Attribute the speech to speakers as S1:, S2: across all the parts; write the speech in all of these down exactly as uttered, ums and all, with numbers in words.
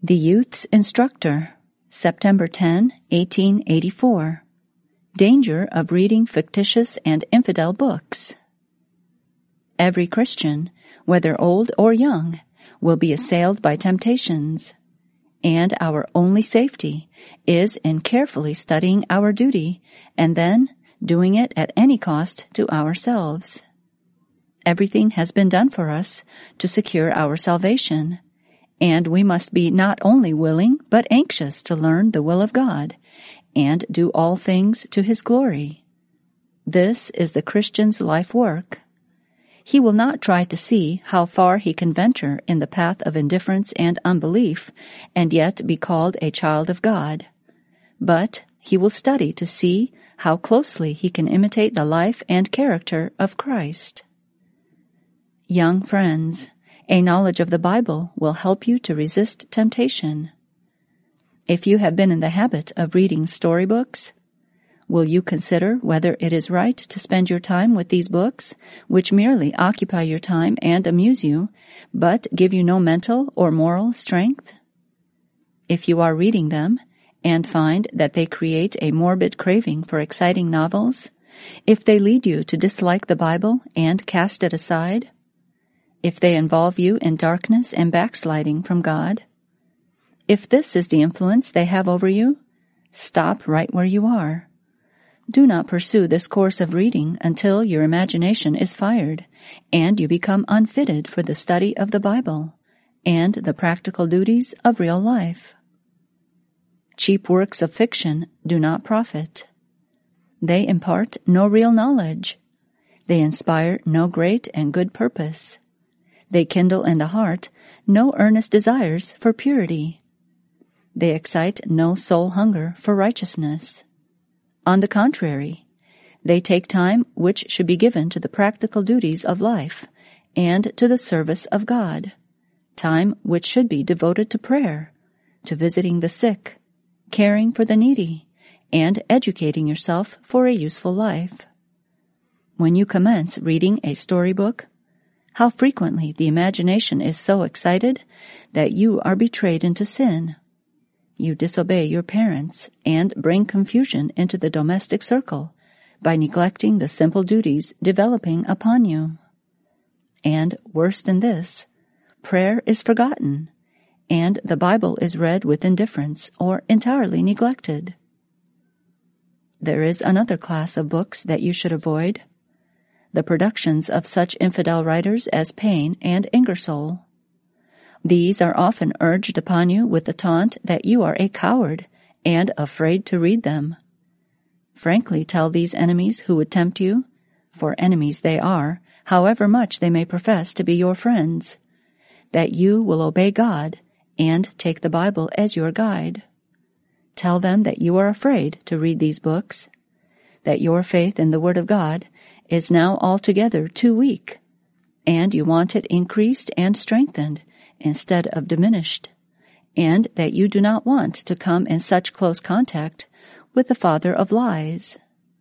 S1: The Youth's Instructor, September tenth, eighteen eighty-four. Danger of reading fictitious and infidel books. Every Christian, whether old or young, will be assailed by temptations, and our only safety is in carefully studying our duty and then doing it at any cost to ourselves. Everything has been done for us to secure our salvation, and we must be not only willing but anxious to learn the will of God and do all things to His glory. This is the Christian's life work. He will not try to see how far he can venture in the path of indifference and unbelief and yet be called a child of God, but he will study to see how closely he can imitate the life and character of Christ. Young friends, a knowledge of the Bible will help you to resist temptation. If you have been in the habit of reading storybooks, will you consider whether it is right to spend your time with these books, which merely occupy your time and amuse you, but give you no mental or moral strength? If you are reading them and find that they create a morbid craving for exciting novels, if they lead you to dislike the Bible and cast it aside, if they involve you in darkness and backsliding from God, if this is the influence they have over you, stop right where you are. Do not pursue this course of reading until your imagination is fired and you become unfitted for the study of the Bible and the practical duties of real life. Cheap works of fiction do not profit. They impart no real knowledge. They inspire no great and good purpose. They kindle in the heart no earnest desires for purity. They excite no soul hunger for righteousness. On the contrary, they take time which should be given to the practical duties of life and to the service of God, time which should be devoted to prayer, to visiting the sick, caring for the needy, and educating yourself for a useful life. When you commence reading a storybook, how frequently the imagination is so excited that you are betrayed into sin. You disobey your parents and bring confusion into the domestic circle by neglecting the simple duties developing upon you. And worse than this, prayer is forgotten, and the Bible is read with indifference or entirely neglected. There is another class of books that you should avoid: the productions of such infidel writers as Paine and Ingersoll. These are often urged upon you with the taunt that you are a coward and afraid to read them. Frankly tell these enemies who would tempt you, for enemies they are, however much they may profess to be your friends, that you will obey God and take the Bible as your guide. Tell them that you are afraid to read these books, that your faith in the Word of God is now altogether too weak, and you want it increased and strengthened instead of diminished, and that you do not want to come in such close contact with the father of lies.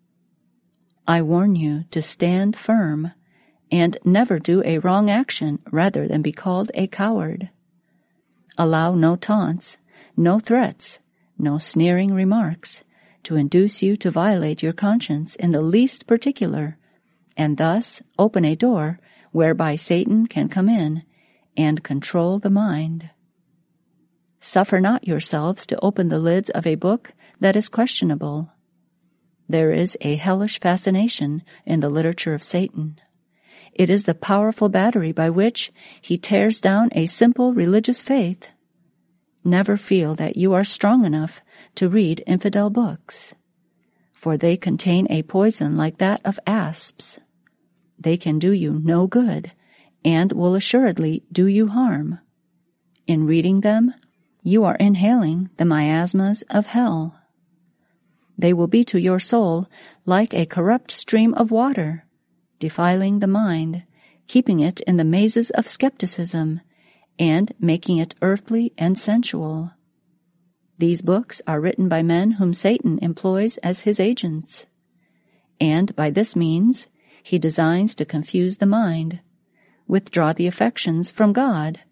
S1: I warn you to stand firm and never do a wrong action rather than be called a coward. Allow no taunts, no threats, no sneering remarks to induce you to violate your conscience in the least particular, and thus open a door whereby Satan can come in and control the mind. Suffer not yourselves to open the lids of a book that is questionable. There is a hellish fascination in the literature of Satan. It is the powerful battery by which he tears down a simple religious faith. Never feel that you are strong enough to read infidel books, for they contain a poison like that of asps. They can do you no good and will assuredly do you harm. In reading them, you are inhaling the miasmas of hell. They will be to your soul like a corrupt stream of water, defiling the mind, keeping it in the mazes of skepticism, and making it earthly and sensual. These books are written by men whom Satan employs as his agents, and by this means he designs to confuse the mind, withdraw the affections from God,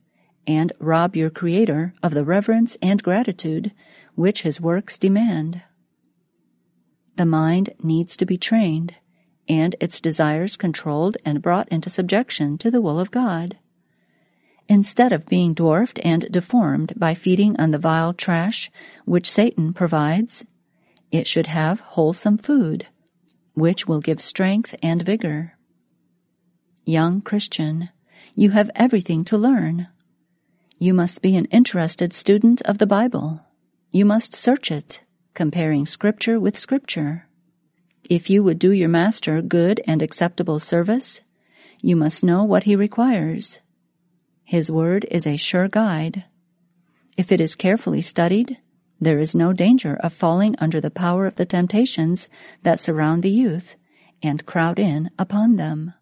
S1: and rob your Creator of the reverence and gratitude which His works demand. The mind needs to be trained, and its desires controlled and brought into subjection to the will of God. Instead of being dwarfed and deformed by feeding on the vile trash which Satan provides, it should have wholesome food, which will give strength and vigor. Young Christian, you have everything to learn. You must be an interested student of the Bible. You must search it, comparing Scripture with Scripture. If you would do your Master good and acceptable service, you must know what He requires. His Word is a sure guide. If it is carefully studied, there is no danger of falling under the power of the temptations that surround the youth and crowd in upon them.